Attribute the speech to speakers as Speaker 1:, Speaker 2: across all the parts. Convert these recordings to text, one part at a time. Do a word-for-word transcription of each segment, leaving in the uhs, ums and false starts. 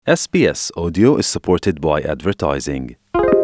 Speaker 1: S B S Audio is supported by advertising.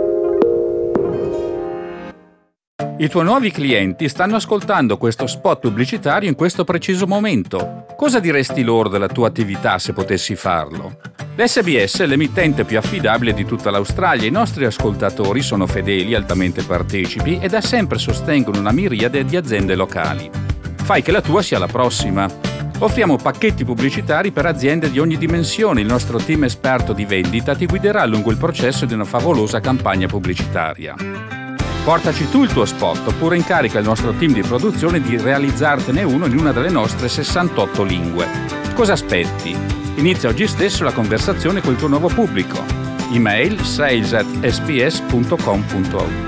Speaker 2: I tuoi nuovi clienti stanno ascoltando questo spot pubblicitario in questo preciso momento. Cosa diresti loro della tua attività se potessi farlo? L'S B S è l'emittente più affidabile di tutta l'Australia. I nostri ascoltatori sono fedeli, altamente partecipi e da sempre sostengono una miriade di aziende locali. Fai che la tua sia la prossima. Offriamo pacchetti pubblicitari per aziende di ogni dimensione. Il nostro team esperto di vendita ti guiderà lungo il processo di una favolosa campagna pubblicitaria. Portaci tu il tuo spot oppure incarica il nostro team di produzione di realizzartene uno in una delle nostre sessantotto lingue. Cosa aspetti? Inizia oggi stesso la conversazione col tuo nuovo pubblico. Email sales at s b s punto com punto a u.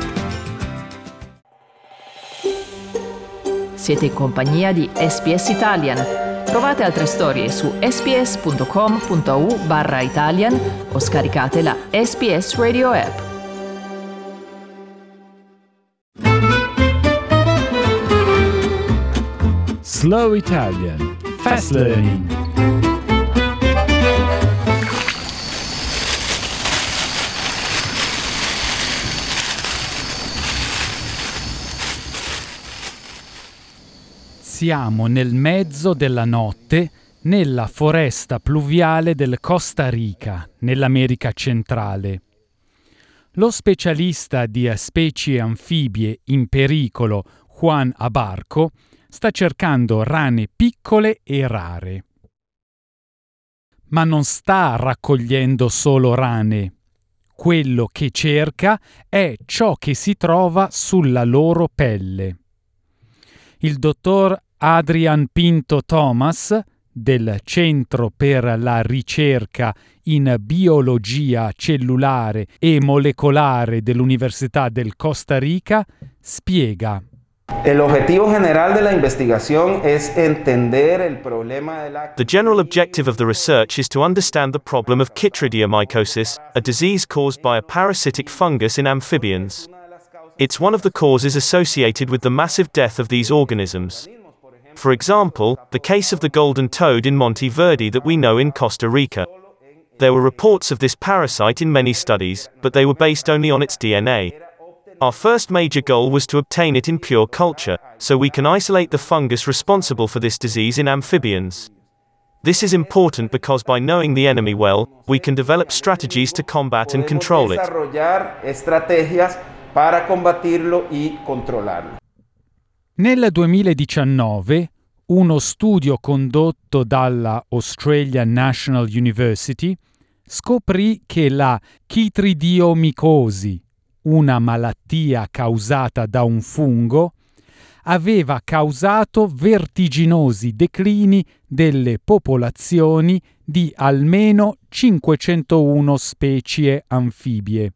Speaker 3: Siete in compagnia di S B S Italian. Trovate altre storie su sbs.com.au barra Italian o scaricate la S B S Radio app.
Speaker 4: Slow Italian Fast Learning. Siamo nel mezzo della notte nella foresta pluviale del Costa Rica, nell'America centrale. Lo specialista di specie anfibie in pericolo, Juan Abarco, sta cercando rane piccole e rare. Ma non sta raccogliendo solo rane. Quello che cerca è ciò che si trova sulla loro pelle. Il dottor Adrian Pinto Thomas, del Centro per la ricerca in biologia cellulare e molecolare dell'Università del Costa Rica, spiega.
Speaker 5: El objetivo general de la investigación es entender el problema de la...
Speaker 6: The general objective of the research is to understand the problem of chytridiomycosis, a disease caused by a parasitic fungus in amphibians. It's one of the causes associated with the massive death of these organisms. For example, the case of the golden toad in Monte Verde that we know in Costa Rica. There were reports of this parasite in many studies, but they were based only on its D N A. Our first major goal was to obtain it in pure culture, so we can isolate the fungus responsible for this disease in amphibians. This is important because by knowing the enemy well, we can develop strategies to combat and control it.
Speaker 5: Para combattirlo y controllarlo.
Speaker 4: Nel duemiladiciannove, uno studio condotto dalla Australian National University scoprì che la chytridiomycosi, una malattia causata da un fungo, aveva causato vertiginosi declini delle popolazioni di almeno cinquecentouno specie anfibie.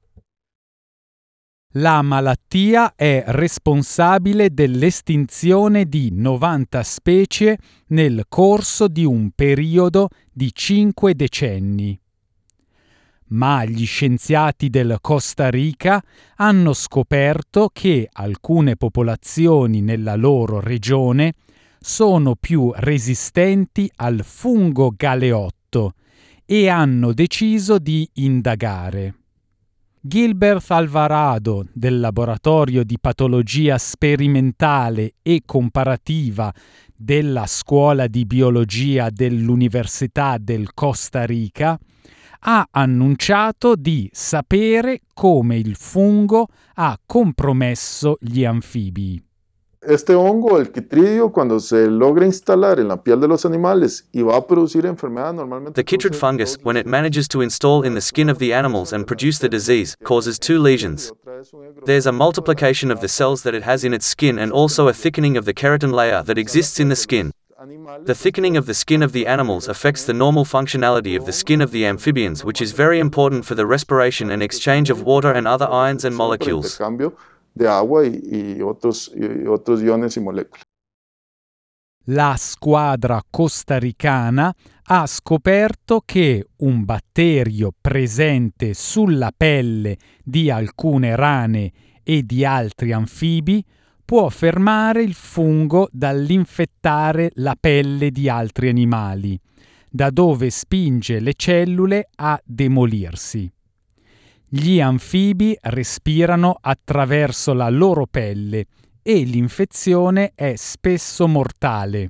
Speaker 4: La malattia è responsabile dell'estinzione di novanta specie nel corso di un periodo di cinque decenni. Ma gli scienziati del Costa Rica hanno scoperto che alcune popolazioni nella loro regione sono più resistenti al fungo galeotto e hanno deciso di indagare. Gilbert Alvarado, del Laboratorio di Patologia Sperimentale e Comparativa della Scuola di Biologia dell'Università del Costa Rica, ha annunciato di sapere come il fungo ha compromesso gli anfibi.
Speaker 7: Este hongo, el chytridio, cuando se logra instalar en la piel de los animales y va a producir enfermedad normalmente...
Speaker 8: The chytrid fungus, when it manages to install in the skin of the animals and produce the disease, causes two lesions. There's a multiplication of the cells that it has in its skin and also a thickening of the keratin layer that exists in the skin. The thickening of the skin of the animals affects the normal functionality of the skin of the amphibians, which is very important for the respiration and exchange of water and other ions and molecules.
Speaker 7: de agua y, y, otros, y otros iones y moléculas.
Speaker 4: La squadra costaricana ha scoperto che un batterio presente sulla pelle di alcune rane e di altri anfibi può fermare il fungo dall'infettare la pelle di altri animali, da dove spinge le cellule a demolirsi. Gli anfibi respirano attraverso la loro pelle e l'infezione è spesso mortale.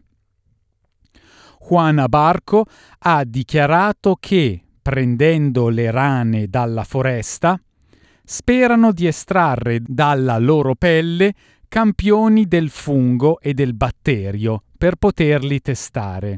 Speaker 4: Juan Abarco ha dichiarato che, prendendo le rane dalla foresta, sperano di estrarre dalla loro pelle campioni del fungo e del batterio per poterli testare.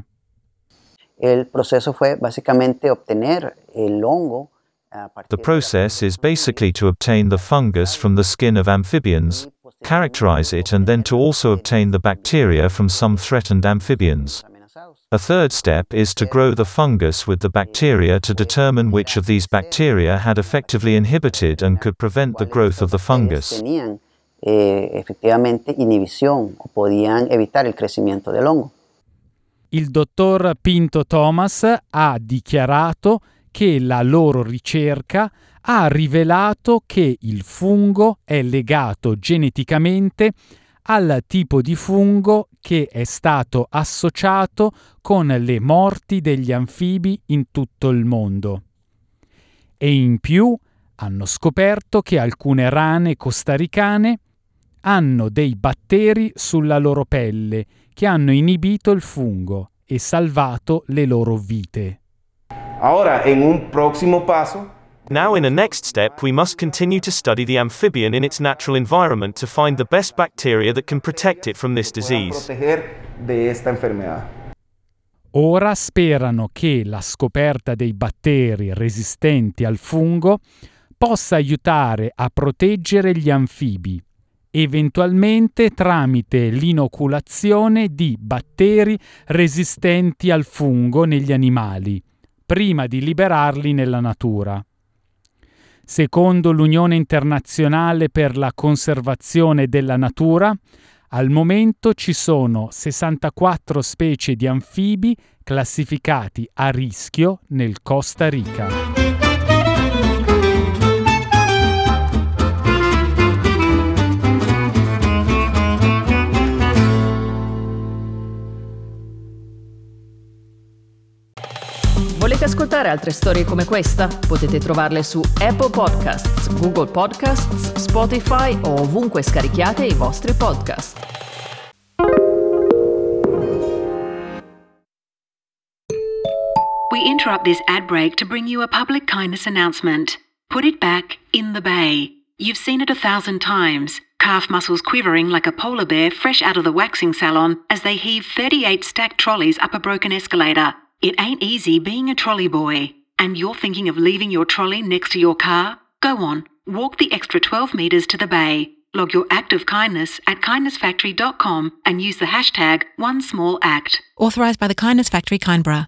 Speaker 9: El proceso fue básicamente obtener el hongo.
Speaker 6: The process is basically to obtain the fungus from the skin of amphibians, characterize it, and then to also obtain the bacteria from some threatened amphibians. A third step is to grow the fungus with the bacteria to determine which of these bacteria had effectively inhibited and could prevent the growth of the fungus.
Speaker 9: Tenían eh, efectivamente inhibición o podían evitar el crecimiento del hongo.
Speaker 4: Il dottor Pinto Thomas ha dichiarato che la loro ricerca ha rivelato che il fungo è legato geneticamente al tipo di fungo che è stato associato con le morti degli anfibi in tutto il mondo. E in più hanno scoperto che alcune rane costaricane hanno dei batteri sulla loro pelle che hanno inibito il fungo e salvato le loro vite.
Speaker 5: Ahora, en un próximo paso,
Speaker 6: Now in a next step we must continue to study the amphibian in its natural environment to find the best bacteria that can protect it from this disease.
Speaker 5: proteger de esta enfermedad.
Speaker 4: Ora sperano che la scoperta dei batteri resistenti al fungo possa aiutare a proteggere gli anfibi, eventualmente tramite l'inoculazione di batteri resistenti al fungo negli animali, prima di liberarli nella natura. Secondo l'Unione Internazionale per la Conservazione della Natura, al momento ci sono sessantaquattro specie di anfibi classificati a rischio nel Costa Rica.
Speaker 3: Volete ascoltare altre storie come questa? Potete trovarle su Apple Podcasts, Google Podcasts, Spotify o ovunque scarichiate i vostri podcast.
Speaker 10: We interrupt this ad break to bring you a public kindness announcement. Put it back in the bay. You've seen it a thousand times. Calf muscles quivering like a polar bear fresh out of the waxing salon as they heave thirty-eight stacked trolleys up a broken escalator. It ain't easy being a trolley boy. And you're thinking of leaving your trolley next to your car? Go on, walk the extra twelve metres to the bay. Log your act of kindness at kindness factory dot com and use the hashtag one small act.
Speaker 11: Authorised by the Kindness Factory, Kindborough.